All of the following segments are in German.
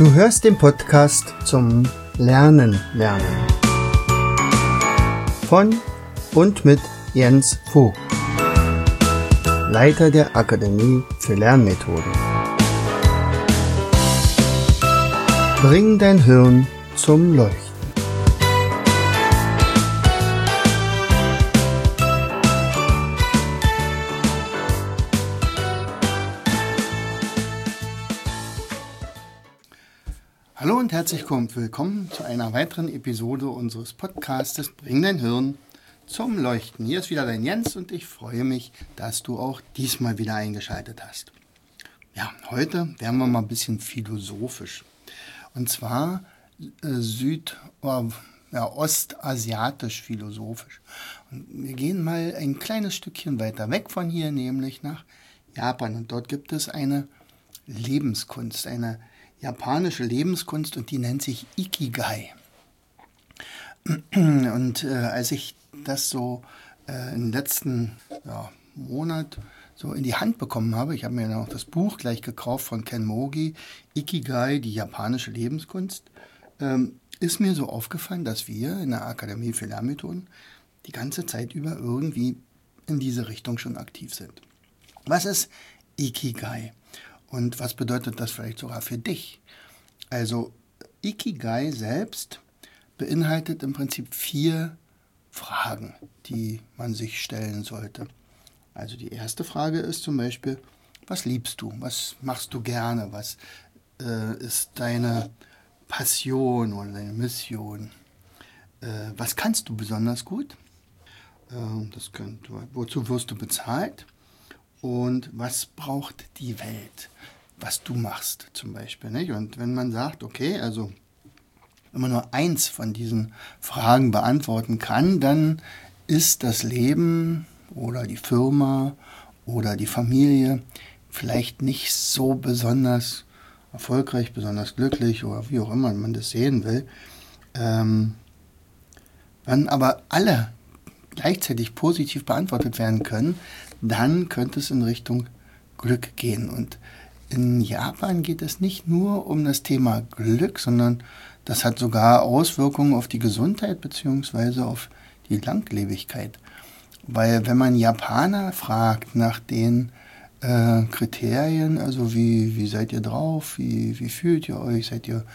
Du hörst den Podcast zum Lernen. Von und mit Jens Vogt, Leiter der Akademie für Lernmethoden. Bring dein Hirn zum Leuchten. Hallo und herzlich willkommen zu einer weiteren Episode unseres Podcastes Bring dein Hirn zum Leuchten. Hier ist wieder dein Jens und ich freue mich, dass du auch diesmal wieder eingeschaltet hast. Ja, heute werden wir mal ein bisschen philosophisch. Und zwar ostasiatisch philosophisch. Und wir gehen mal ein kleines Stückchen weiter weg von hier, nämlich nach Japan. Und dort gibt es eine Lebenskunst, eine japanische Lebenskunst, und die nennt sich Ikigai. Und als ich das so im letzten Monat so in die Hand bekommen habe, ich habe mir noch das Buch gleich gekauft von Ken Mogi, Ikigai, die japanische Lebenskunst, ist mir so aufgefallen, dass wir in der Akademie für Lernmethoden die ganze Zeit über irgendwie in diese Richtung schon aktiv sind. Was ist Ikigai? Und was bedeutet das vielleicht sogar für dich? Also Ikigai selbst beinhaltet im Prinzip 4 Fragen, die man sich stellen sollte. Also die erste Frage ist zum Beispiel, was liebst du? Was machst du gerne? Was ist deine Passion oder deine Mission? Was kannst du besonders gut? Wozu wirst du bezahlt? Und was braucht die Welt, was du machst zum Beispiel, nicht? Und wenn man sagt, okay, also wenn man nur eins von diesen Fragen beantworten kann, dann ist das Leben oder die Firma oder die Familie vielleicht nicht so besonders erfolgreich, besonders glücklich oder wie auch immer man das sehen will. Wenn aber alle gleichzeitig positiv beantwortet werden können, dann könnte es in Richtung Glück gehen. Und in Japan geht es nicht nur um das Thema Glück, sondern das hat sogar Auswirkungen auf die Gesundheit bzw. auf die Langlebigkeit. Weil wenn man Japaner fragt nach den Kriterien, also wie seid ihr drauf, wie fühlt ihr euch, seid ihr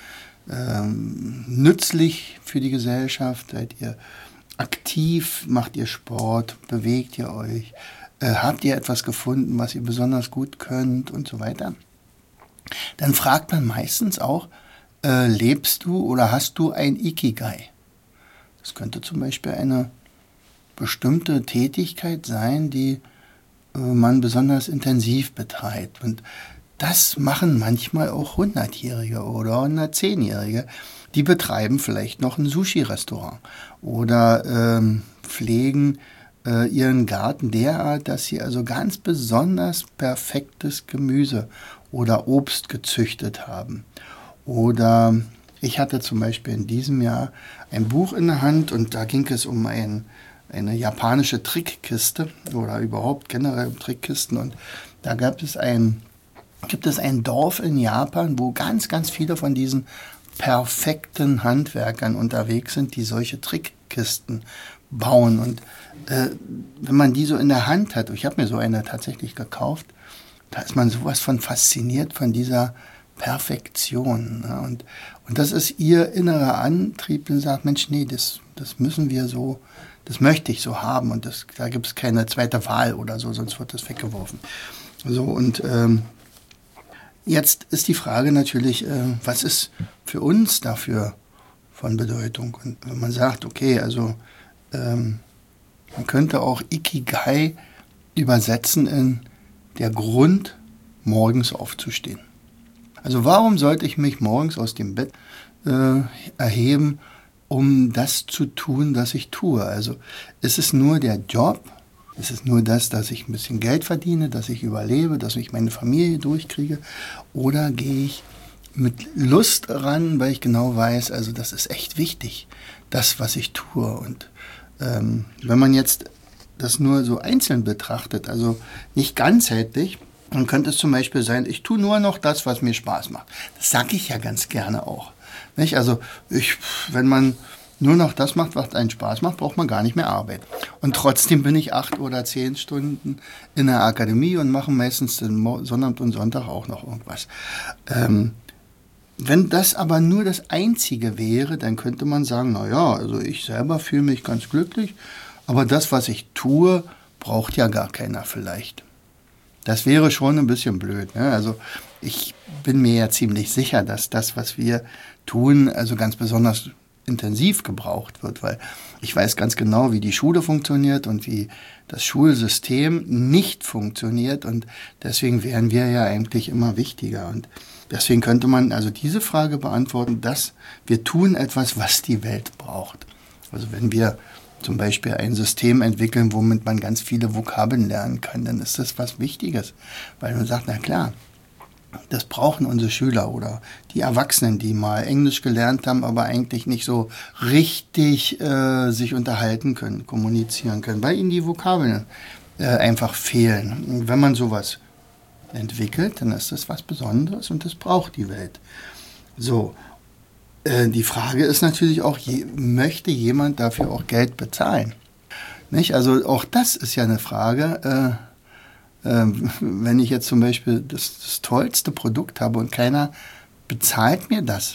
nützlich für die Gesellschaft, seid ihr aktiv, macht ihr Sport, bewegt ihr euch, habt ihr etwas gefunden, was ihr besonders gut könnt und so weiter, dann fragt man meistens auch, lebst du oder hast du ein Ikigai? Das könnte zum Beispiel eine bestimmte Tätigkeit sein, die man besonders intensiv betreibt. Und das machen manchmal auch 100-Jährige oder 110-Jährige. Die betreiben vielleicht noch ein Sushi-Restaurant oder pflegen ihren Garten derart, dass sie also ganz besonders perfektes Gemüse oder Obst gezüchtet haben. Oder ich hatte zum Beispiel in diesem Jahr ein Buch in der Hand und da ging es um eine japanische Trickkiste oder überhaupt generell um Trickkisten. Und da gibt es ein Dorf in Japan, wo ganz, ganz viele von diesen perfekten Handwerkern unterwegs sind, die solche Trickkisten bauen. Und wenn man die so in der Hand hat, ich habe mir so eine tatsächlich gekauft, da ist man sowas von fasziniert von dieser Perfektion. Ne? Und das ist ihr innerer Antrieb, der sagt, Mensch, nee, das müssen wir so, das möchte ich so haben und da gibt es keine zweite Wahl oder so, sonst wird das weggeworfen. So, und jetzt ist die Frage natürlich, was ist für uns dafür von Bedeutung? Und wenn man sagt, okay, also man könnte auch Ikigai übersetzen in der Grund, morgens aufzustehen. Also warum sollte ich mich morgens aus dem Bett erheben, um das zu tun, was ich tue? Also ist es nur der Job? Ist es nur das, dass ich ein bisschen Geld verdiene, dass ich überlebe, dass ich meine Familie durchkriege? Oder gehe ich mit Lust ran, weil ich genau weiß, also das ist echt wichtig, das, was ich tue. Und wenn man jetzt das nur so einzeln betrachtet, also nicht ganzheitlich, Dann könnte es zum Beispiel sein, ich tue nur noch das, was mir Spaß macht. Das sage ich ja ganz gerne auch. Nicht? Also wenn man nur noch das macht, was einen Spaß macht, braucht man gar nicht mehr arbeiten. Und trotzdem bin ich 8 oder 10 Stunden in der Akademie und mache meistens den Sonntag und Sonntag auch noch irgendwas. Wenn das aber nur das Einzige wäre, dann könnte man sagen, naja, also ich selber fühle mich ganz glücklich, aber das, was ich tue, braucht ja gar keiner vielleicht. Das wäre schon ein bisschen blöd. Ne? Also ich bin mir ja ziemlich sicher, dass das, was wir tun, also ganz besonders intensiv gebraucht wird, weil ich weiß ganz genau, wie die Schule funktioniert und wie das Schulsystem nicht funktioniert und deswegen wären wir ja eigentlich immer wichtiger und deswegen könnte man also diese Frage beantworten, dass wir tun etwas, was die Welt braucht. Also wenn wir zum Beispiel ein System entwickeln, womit man ganz viele Vokabeln lernen kann, dann ist das was Wichtiges, weil man sagt, na klar, das brauchen unsere Schüler oder die Erwachsenen, die mal Englisch gelernt haben, aber eigentlich nicht so richtig sich unterhalten können, kommunizieren können, weil ihnen die Vokabeln einfach fehlen. Und wenn man sowas entwickelt, dann ist das was Besonderes und das braucht die Welt. So, die Frage ist natürlich auch, möchte jemand dafür auch Geld bezahlen? Nicht? Also auch das ist ja eine Frage. Wenn ich jetzt zum Beispiel das tollste Produkt habe und keiner bezahlt mir das,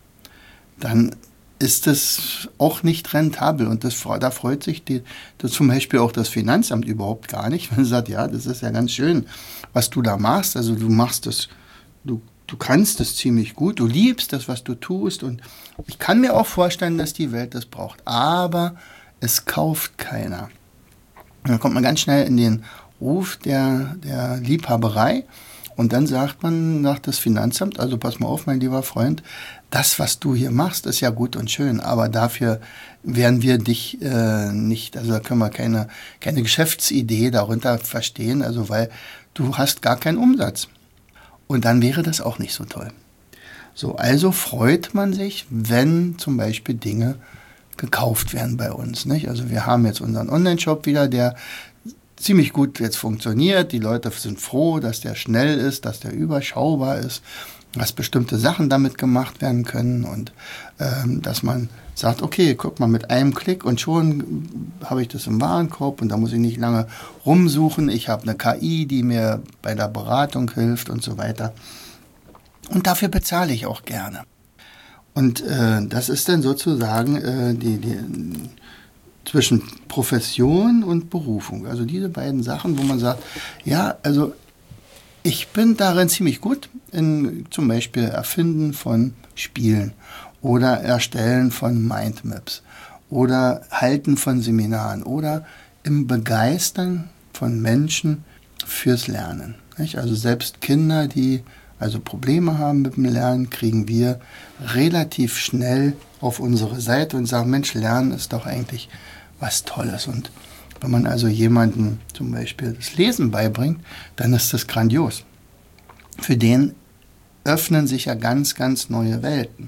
dann ist das auch nicht rentabel. Und da freut sich zum Beispiel auch das Finanzamt überhaupt gar nicht, wenn es sagt, ja, das ist ja ganz schön, was du da machst. Also du machst das, du kannst das ziemlich gut, du liebst das, was du tust. Und ich kann mir auch vorstellen, dass die Welt das braucht. Aber es kauft keiner. Dann kommt man ganz schnell in den Ruf der Liebhaberei und dann sagt das Finanzamt, also pass mal auf, mein lieber Freund, das, was du hier machst, ist ja gut und schön, aber dafür werden wir dich nicht, also da können wir keine Geschäftsidee darunter verstehen, also weil du hast gar keinen Umsatz. Und dann wäre das auch nicht so toll. So, also freut man sich, wenn zum Beispiel Dinge gekauft werden bei uns, nicht? Also wir haben jetzt unseren Online-Shop wieder, der ziemlich gut jetzt funktioniert. Die Leute sind froh, dass der schnell ist, dass der überschaubar ist, dass bestimmte Sachen damit gemacht werden können und dass man sagt, okay, guck mal, mit einem Klick und schon habe ich das im Warenkorb und da muss ich nicht lange rumsuchen. Ich habe eine KI, die mir bei der Beratung hilft und so weiter. Und dafür bezahle ich auch gerne. Und das ist dann sozusagen die zwischen Profession und Berufung. Also diese beiden Sachen, wo man sagt, ja, also ich bin darin ziemlich gut, in zum Beispiel Erfinden von Spielen oder Erstellen von Mindmaps oder Halten von Seminaren oder im Begeistern von Menschen fürs Lernen. Nicht? Also selbst Kinder, die also Probleme haben mit dem Lernen, kriegen wir relativ schnell auf unsere Seite und sagen, Mensch, Lernen ist doch eigentlich was Tolles. Und wenn man also jemandem zum Beispiel das Lesen beibringt, dann ist das grandios. Für den öffnen sich ja ganz, ganz neue Welten.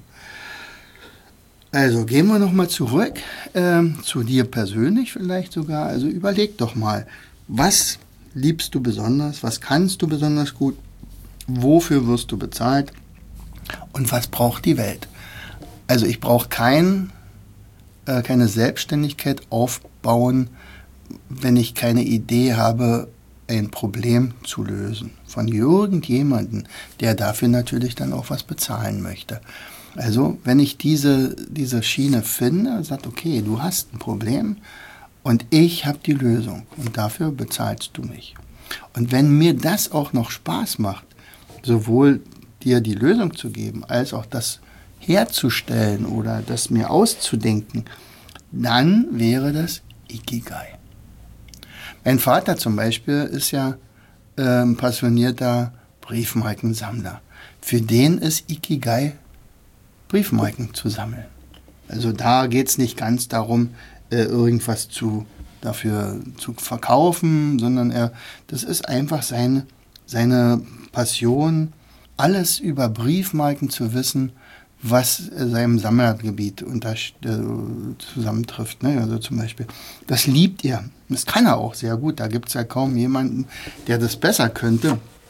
Also gehen wir nochmal zurück zu dir persönlich vielleicht sogar. Also überleg doch mal, was liebst du besonders, was kannst du besonders gut, wofür wirst du bezahlt und was braucht die Welt? Also ich brauche keine Selbstständigkeit aufbauen, wenn ich keine Idee habe, ein Problem zu lösen. Von irgendjemandem, der dafür natürlich dann auch was bezahlen möchte. Also wenn ich diese Schiene finde, sagt, okay, du hast ein Problem und ich habe die Lösung und dafür bezahlst du mich. Und wenn mir das auch noch Spaß macht, sowohl dir die Lösung zu geben, als auch das herzustellen oder das mir auszudenken, dann wäre das Ikigai. Mein Vater zum Beispiel ist ja passionierter Briefmarkensammler. Für den ist Ikigai, Briefmarken zu sammeln. Also da geht es nicht ganz darum, irgendwas dafür zu verkaufen, sondern das ist einfach seine Passion, alles über Briefmarken zu wissen, was seinem Sammlergebiet zusammentrifft. Ne? Also zum Beispiel, das liebt er. Das kann er auch sehr gut. Da gibt es ja kaum jemanden, der das besser könnte.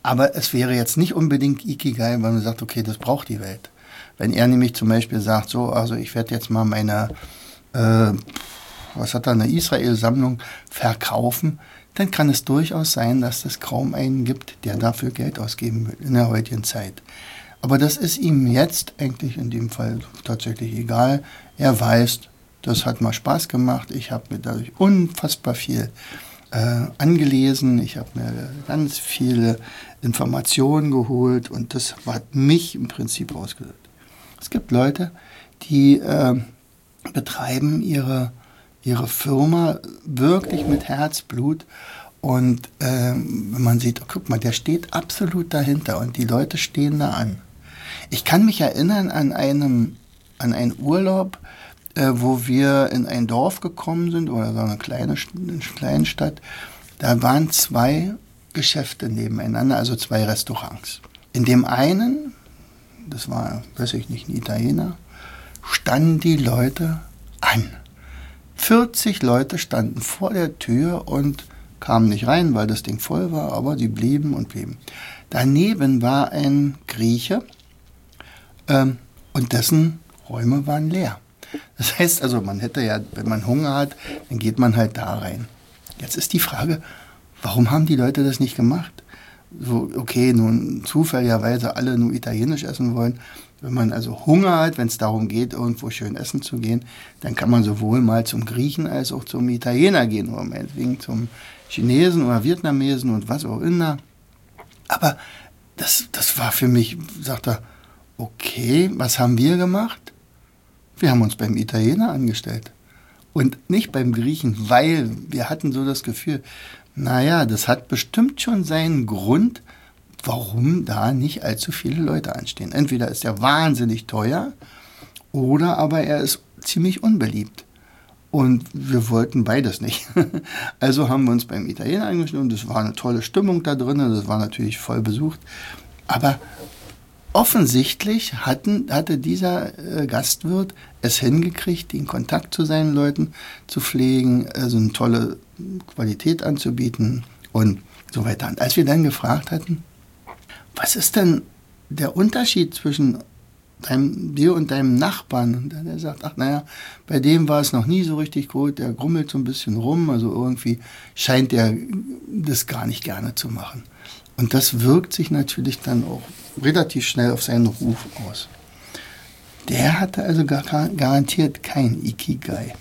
Aber es wäre jetzt nicht unbedingt Ikigai, weil man sagt, okay, das braucht die Welt. Wenn er nämlich zum Beispiel sagt, so, also ich werde jetzt mal meine, was hat er, eine Israel-Sammlung verkaufen, dann kann es durchaus sein, dass es kaum einen gibt, der dafür Geld ausgeben will in der heutigen Zeit. Aber das ist ihm jetzt eigentlich in dem Fall tatsächlich egal. Er weiß, das hat mal Spaß gemacht. Ich habe mir dadurch unfassbar viel angelesen. Ich habe mir ganz viele Informationen geholt und das hat mich im Prinzip ausgesucht. Es gibt Leute, die betreiben ihre Firma wirklich mit Herzblut und wenn man sieht, oh, guck mal, der steht absolut dahinter und die Leute stehen da an. Ich kann mich erinnern an einen Urlaub, wo wir in ein Dorf gekommen sind oder so eine kleine Stadt. Da waren 2 Geschäfte nebeneinander, also 2 Restaurants. In dem einen, das war, weiß ich nicht, ein Italiener, standen die Leute an. 40 Leute standen vor der Tür und kamen nicht rein, weil das Ding voll war, aber sie blieben und blieben. Daneben war ein Grieche und dessen Räume waren leer. Das heißt also, man hätte ja, wenn man Hunger hat, dann geht man halt da rein. Jetzt ist die Frage, warum haben die Leute das nicht gemacht? So, okay, nun zufälligerweise alle nur italienisch essen wollen. Wenn man also Hunger hat, wenn es darum geht, irgendwo schön essen zu gehen, dann kann man sowohl mal zum Griechen als auch zum Italiener gehen oder meinetwegen zum Chinesen oder Vietnamesen und was auch immer. Aber das war für mich, sagt er, okay, was haben wir gemacht? Wir haben uns beim Italiener angestellt und nicht beim Griechen, weil wir hatten so das Gefühl, naja, das hat bestimmt schon seinen Grund, warum da nicht allzu viele Leute anstehen. Entweder ist er wahnsinnig teuer oder aber er ist ziemlich unbeliebt. Und wir wollten beides nicht. Also haben wir uns beim Italiener angestellt und es war eine tolle Stimmung da drin, das war natürlich voll besucht. Aber offensichtlich hatte dieser Gastwirt es hingekriegt, den Kontakt zu seinen Leuten zu pflegen, also eine tolle Qualität anzubieten und so weiter. Und als wir dann gefragt hatten, was ist denn der Unterschied zwischen dir und deinem Nachbarn? Und dann er sagt, ach naja, bei dem war es noch nie so richtig gut, der grummelt so ein bisschen rum, also irgendwie scheint der das gar nicht gerne zu machen. Und das wirkt sich natürlich dann auch relativ schnell auf seinen Ruf aus. Der hatte also garantiert kein Ikigai.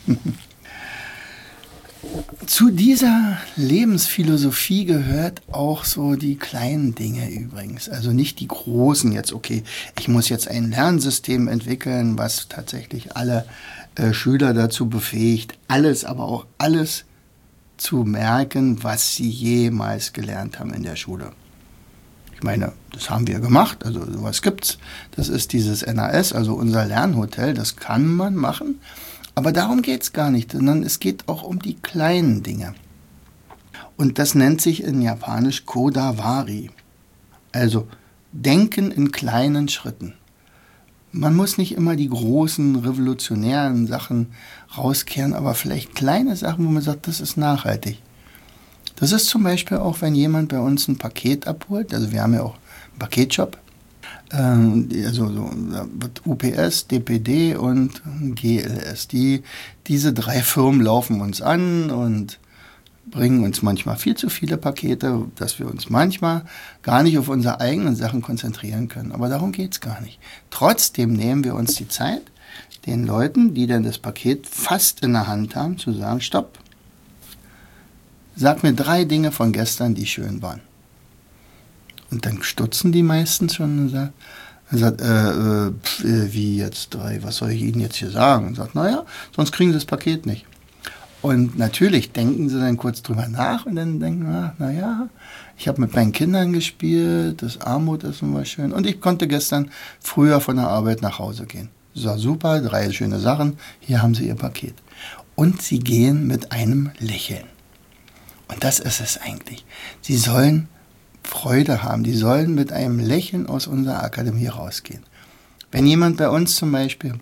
Zu dieser Lebensphilosophie gehört auch so die kleinen Dinge übrigens. Also nicht die großen jetzt, okay, ich muss jetzt ein Lernsystem entwickeln, was tatsächlich alle Schüler dazu befähigt, aber auch alles zu merken, was sie jemals gelernt haben in der Schule. Ich meine, das haben wir gemacht, also sowas gibt's. Das ist dieses NAS, also unser Lernhotel, das kann man machen. Aber darum geht's gar nicht, sondern es geht auch um die kleinen Dinge. Und das nennt sich in Japanisch Kodawari. Also Denken in kleinen Schritten. Man muss nicht immer die großen, revolutionären Sachen rauskehren, aber vielleicht kleine Sachen, wo man sagt, das ist nachhaltig. Das ist zum Beispiel auch, wenn jemand bei uns ein Paket abholt, also wir haben ja auch einen Paketshop, also so wird UPS, DPD und GLS. Diese 3 Firmen laufen uns an und bringen uns manchmal viel zu viele Pakete, dass wir uns manchmal gar nicht auf unsere eigenen Sachen konzentrieren können. Aber darum geht es gar nicht. Trotzdem nehmen wir uns die Zeit, den Leuten, die dann das Paket fast in der Hand haben, zu sagen, stopp. Sag mir 3 Dinge von gestern, die schön waren. Und dann stutzen die meistens schon und sagt, wie jetzt 3, was soll ich Ihnen jetzt hier sagen? Und sagt, naja, sonst kriegen Sie das Paket nicht. Und natürlich denken sie dann kurz drüber nach und dann denken, naja, ich habe mit meinen Kindern gespielt, das Armutessen war schön und ich konnte gestern früher von der Arbeit nach Hause gehen. Das war super, 3 schöne Sachen, hier haben Sie Ihr Paket. Und sie gehen mit einem Lächeln. Und das ist es eigentlich. Sie sollen Freude haben, die sollen mit einem Lächeln aus unserer Akademie rausgehen. Wenn jemand bei uns zum Beispiel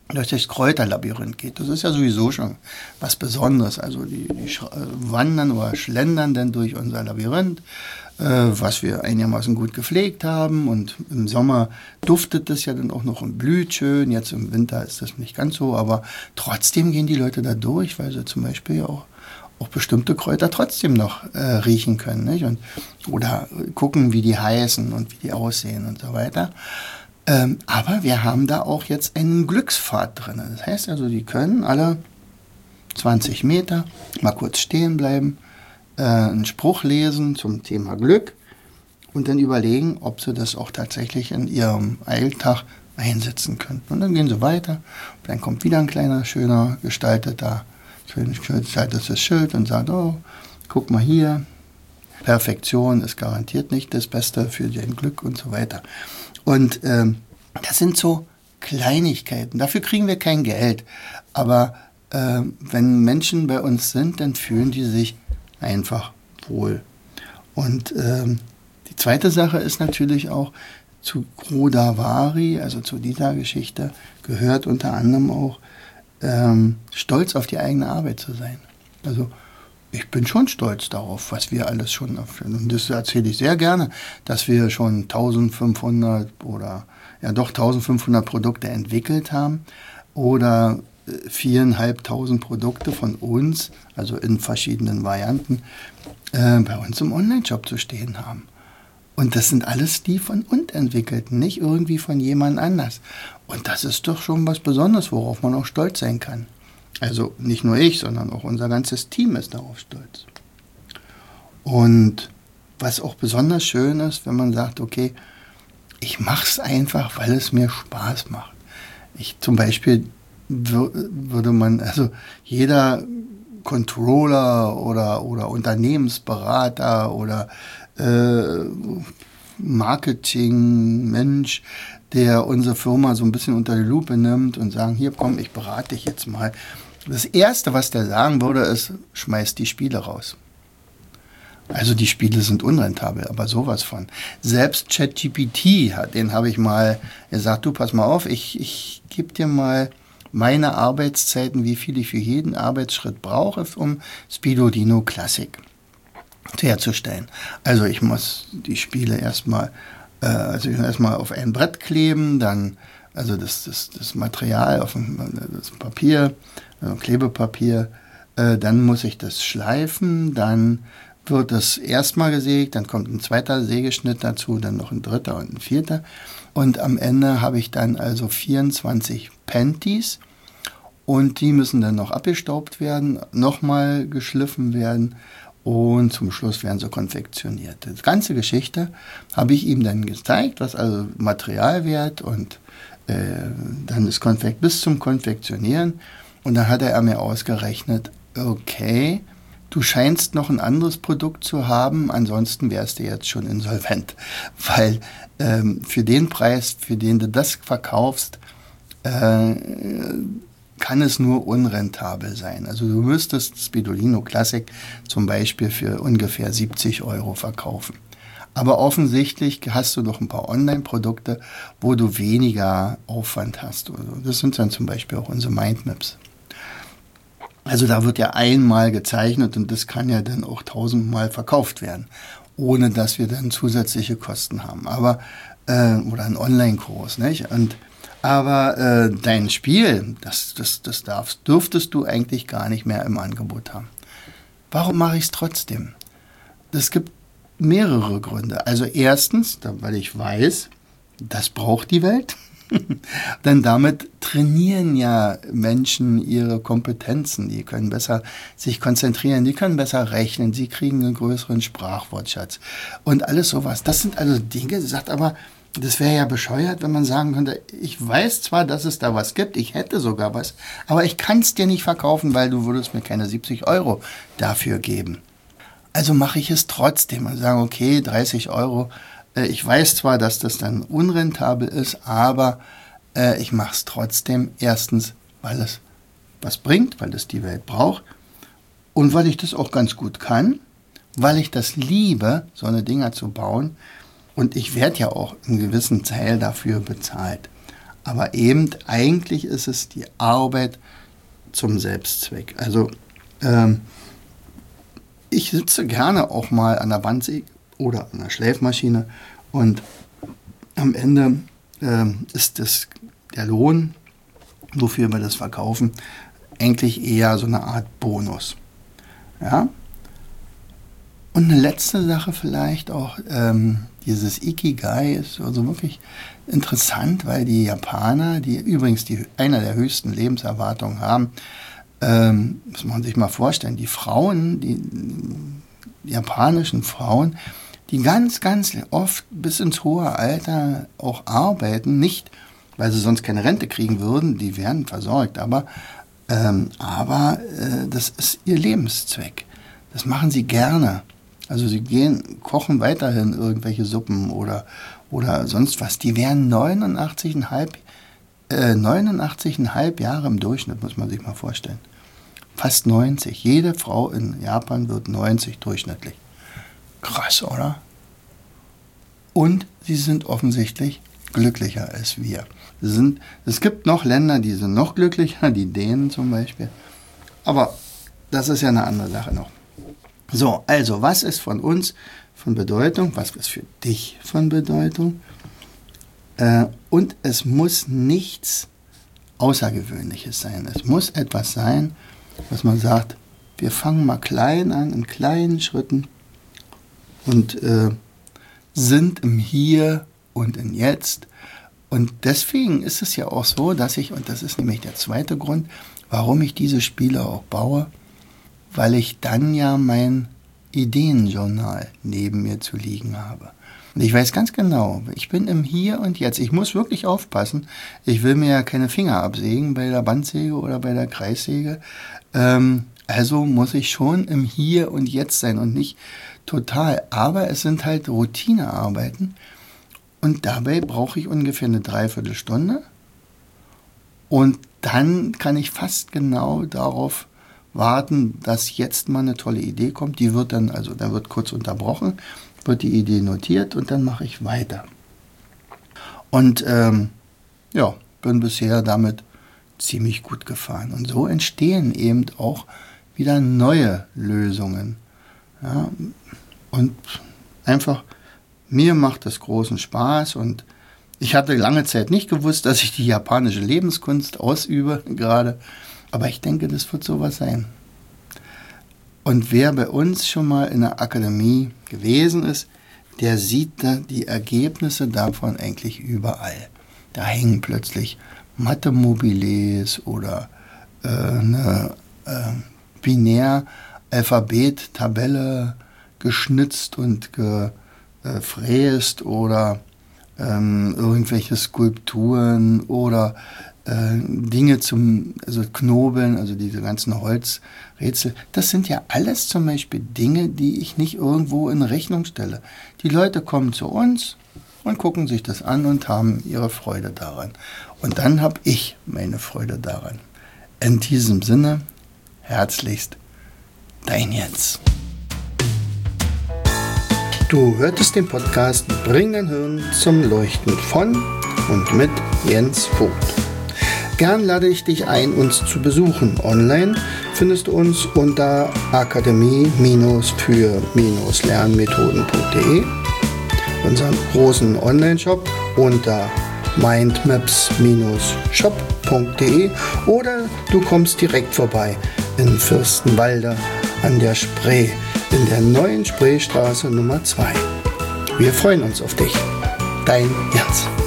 durch das Kräuterlabyrinth geht. Das ist ja sowieso schon was Besonderes. Also die wandern oder schlendern dann durch unser Labyrinth, was wir einigermaßen gut gepflegt haben. Und im Sommer duftet das ja dann auch noch und blüht schön. Jetzt im Winter ist das nicht ganz so, aber trotzdem gehen die Leute da durch, weil sie zum Beispiel auch bestimmte Kräuter trotzdem noch riechen können, nicht? Oder gucken, wie die heißen und wie die aussehen und so weiter. Aber wir haben da auch jetzt einen Glückspfad drin. Das heißt also, die können alle 20 Meter mal kurz stehen bleiben, einen Spruch lesen zum Thema Glück und dann überlegen, ob sie das auch tatsächlich in ihrem Alltag einsetzen könnten. Und dann gehen sie weiter. Dann kommt wieder ein kleiner, schöner, gestaltetes Schild und sagt, oh, guck mal hier, Perfektion ist garantiert nicht das Beste für dein Glück und so weiter. Und das sind so Kleinigkeiten. Dafür kriegen wir kein Geld. Aber wenn Menschen bei uns sind, dann fühlen die sich einfach wohl. Und die zweite Sache ist natürlich auch, zu Godavari, also zu dieser Geschichte, gehört unter anderem auch, stolz auf die eigene Arbeit zu sein. Also ich bin schon stolz darauf, was wir alles schon erfüllen. Und das erzähle ich sehr gerne, dass wir schon 1500 Produkte entwickelt haben oder 4.500 Produkte von uns, also in verschiedenen Varianten, bei uns im Online-Shop zu stehen haben. Und das sind alles die von uns entwickelten, nicht irgendwie von jemand anders. Und das ist doch schon was Besonderes, worauf man auch stolz sein kann. Also nicht nur ich, sondern auch unser ganzes Team ist darauf stolz. Und was auch besonders schön ist, wenn man sagt, okay, ich mache es einfach, weil es mir Spaß macht. Zum Beispiel würde man, also jeder Controller oder Unternehmensberater oder Marketing-Mensch, der unsere Firma so ein bisschen unter die Lupe nimmt und sagen, hier komm, ich berate dich jetzt mal. Das Erste, was der sagen würde, ist, schmeiß die Spiele raus. Also die Spiele sind unrentabel, aber sowas von. Selbst ChatGPT, den habe ich mal gesagt, du pass mal auf, ich gebe dir mal meine Arbeitszeiten, wie viel ich für jeden Arbeitsschritt brauche, um Spirulino Classic herzustellen. Also ich muss die Spiele erstmal auf ein Brett kleben, dann also das Material auf das Papier, Klebepapier, dann muss ich das schleifen, dann wird das erstmal gesägt, dann kommt ein zweiter Sägeschnitt dazu, dann noch ein dritter und ein vierter. Und am Ende habe ich dann also 24 Panties und die müssen dann noch abgestaubt werden, nochmal geschliffen werden und zum Schluss werden sie konfektioniert. Die ganze Geschichte habe ich ihm dann gezeigt, was also Materialwert und dann das bis zum Konfektionieren. Und dann hat er mir ausgerechnet, okay, du scheinst noch ein anderes Produkt zu haben, ansonsten wärst du jetzt schon insolvent. Weil für den Preis, für den du das verkaufst, kann es nur unrentabel sein. Also du müsstest Spirulino Classic zum Beispiel für ungefähr 70 € verkaufen. Aber offensichtlich hast du doch ein paar Online-Produkte, wo du weniger Aufwand hast. Das sind dann zum Beispiel auch unsere Mindmaps. Also da wird ja einmal gezeichnet und das kann ja dann auch 1000-mal verkauft werden, ohne dass wir dann zusätzliche Kosten haben. Aber oder einen Online-Kurs, nicht? Aber dein Spiel, das dürftest du eigentlich gar nicht mehr im Angebot haben. Warum mache ich es trotzdem? Es gibt mehrere Gründe. Also erstens, weil ich weiß, das braucht die Welt. Denn damit trainieren ja Menschen ihre Kompetenzen. Die können besser sich konzentrieren, die können besser rechnen, sie kriegen einen größeren Sprachwortschatz und alles sowas. Das sind also Dinge, sagt aber, das wäre ja bescheuert, wenn man sagen könnte, ich weiß zwar, dass es da was gibt, ich hätte sogar was, aber ich kann es dir nicht verkaufen, weil du würdest mir keine 70 € dafür geben. Also mache ich es trotzdem und sage, okay, 30 €. Ich weiß zwar, dass das dann unrentabel ist, aber ich mache es trotzdem. Erstens, weil es was bringt, weil es die Welt braucht und weil ich das auch ganz gut kann, weil ich das liebe, so eine Dinger zu bauen und ich werde ja auch einen gewissen Teil dafür bezahlt. Aber eben eigentlich ist es die Arbeit zum Selbstzweck. Also ich sitze gerne auch mal an der Bandsäge oder an der Schleifmaschine und am Ende ist das der Lohn, wofür wir das verkaufen, eigentlich eher so eine Art Bonus. Ja? Und eine letzte Sache vielleicht auch, dieses Ikigai ist also wirklich interessant, weil die Japaner, die übrigens einer der höchsten Lebenserwartungen haben, muss man sich mal vorstellen, die Frauen, die japanischen Frauen, die ganz, ganz oft bis ins hohe Alter auch arbeiten, nicht, weil sie sonst keine Rente kriegen würden, die werden versorgt, aber das ist ihr Lebenszweck. Das machen sie gerne. Also sie kochen weiterhin irgendwelche Suppen oder sonst was. Die werden 89,5 Jahre im Durchschnitt, muss man sich mal vorstellen. Fast 90. Jede Frau in Japan wird 90 durchschnittlich. Krass, oder? Und sie sind offensichtlich glücklicher als wir. Es gibt noch Länder, die sind noch glücklicher, die Dänen zum Beispiel. Aber das ist ja eine andere Sache noch. So, also, was ist von uns von Bedeutung? Was ist für dich von Bedeutung? Und es muss nichts Außergewöhnliches sein. Es muss etwas sein, was man sagt, wir fangen mal klein an, in kleinen Schritten und sind im Hier und im Jetzt. Und deswegen ist es ja auch so, dass und das ist nämlich der zweite Grund, warum ich diese Spiele auch baue, weil ich dann ja mein Ideenjournal neben mir zu liegen habe. Und ich weiß ganz genau, ich bin im Hier und Jetzt. Ich muss wirklich aufpassen. Ich will mir ja keine Finger absägen bei der Bandsäge oder bei der Kreissäge. Also muss ich schon im Hier und Jetzt sein und nicht total. Aber es sind halt Routinearbeiten. Und dabei brauche ich ungefähr eine Dreiviertelstunde. Und dann kann ich fast genau darauf warten, dass jetzt mal eine tolle Idee kommt. Die wird dann, also da wird kurz unterbrochen, wird die Idee notiert und dann mache ich weiter. Und bin bisher damit ziemlich gut gefahren. Und so entstehen eben auch wieder neue Lösungen. Ja, und einfach, mir macht das großen Spaß und ich hatte lange Zeit nicht gewusst, dass ich die japanische Lebenskunst ausübe gerade. Aber ich denke, das wird sowas sein. Und wer bei uns schon mal in der Akademie gewesen ist, der sieht da die Ergebnisse davon eigentlich überall. Da hängen plötzlich Mathe-Mobiles oder eine Binär-Alphabet-Tabelle geschnitzt und gefräst oder irgendwelche Skulpturen oder Dinge also Knobeln, also diese ganzen Holzrätsel. Das sind ja alles zum Beispiel Dinge, die ich nicht irgendwo in Rechnung stelle. Die Leute kommen zu uns und gucken sich das an und haben ihre Freude daran. Und dann habe ich meine Freude daran. In diesem Sinne, herzlichst, dein Jens. Du hörtest den Podcast Bring dein Hirn zum Leuchten von und mit Jens Vogt. Gern lade ich dich ein, uns zu besuchen. Online findest du uns unter akademie-für-lernmethoden.de, unseren großen Online-Shop unter mindmaps-shop.de oder du kommst direkt vorbei in Fürstenwalde an der Spree, in der neuen Spreestraße Nummer 2. Wir freuen uns auf dich. Dein Jens.